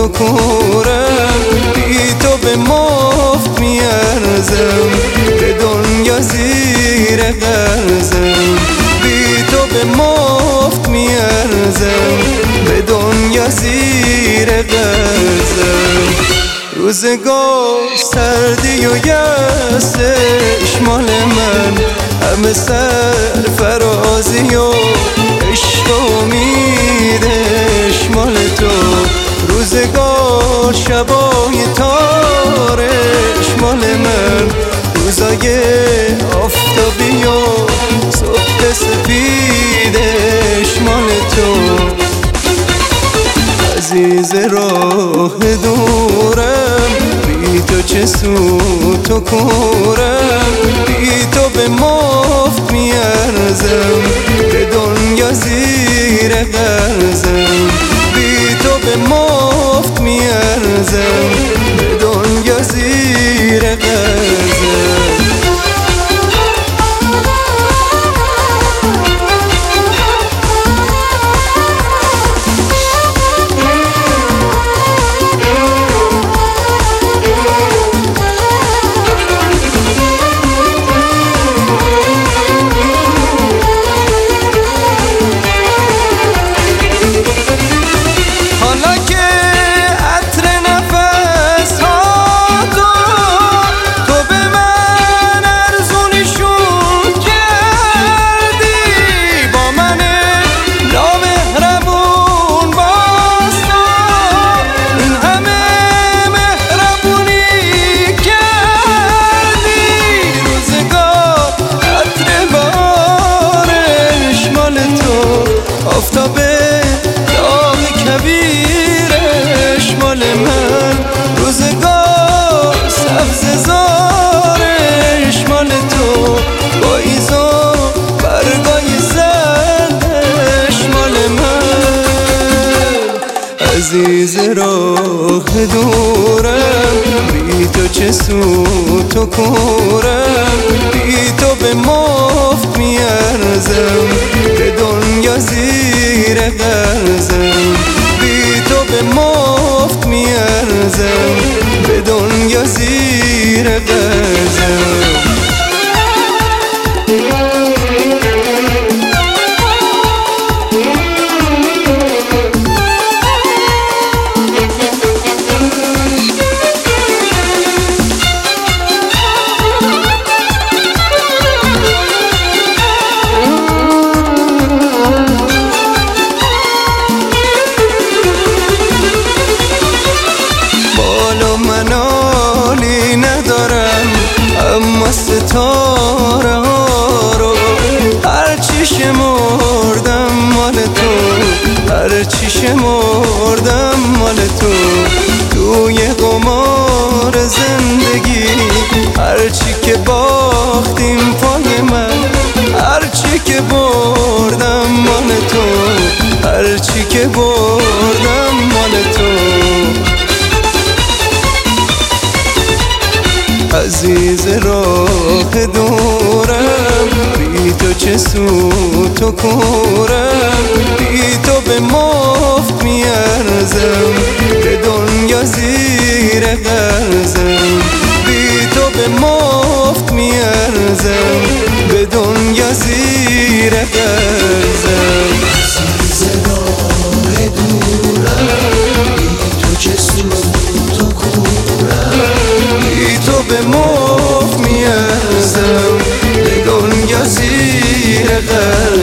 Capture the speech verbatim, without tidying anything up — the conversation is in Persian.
کورم، بی تو به مفت میارزم، به دنیا زیر قرضم. بی تو به مفت میارزم، به دنیا زیر قرضم. روزگار سردی و یأسش مال من، همه سرفرازی و عشق و امیدش مال تو. روزگار شبای تارش مال من، روزای آفتابی و صبح سپیدش مال تو. عزیز راه دورم، بی تو چه سوت و کورم، بی تو به مفت میارزم، به دنیا زیر قرضم. بی تو به مفت میارزم، به دنیا زیر قرضم. آفتابه داغ کبیرش مال من، روزگار سبز زارش مال تو. پاییز و برگای زردش مال من. عزیز راه دورم، بی تو چه سوت و کورم، بی تو به مفت میارزم، به دنیا زیر قرضم. بی تو به مفت میارزم، به دنیا زیر قرضم. اما ستاره ها رو هرچی شمردم مال تو، هرچی شمردم مال تو. توی قمار زندگی هرچی که باختیم پای من، هرچی که بردم مال تو، هرچی که بردم مال تو. عزیز راه دورم، بی تو چه سوت و کورم، بی تو به مفت میارزم، به دنیا زیر قرضم. بی تو به مفت میارزم، به دنیا زیر قرضم. عزیز راه دورم، بی تو چه سوت و کورم، بی تو به مفت میارزم، به دنیا زیر قرضم.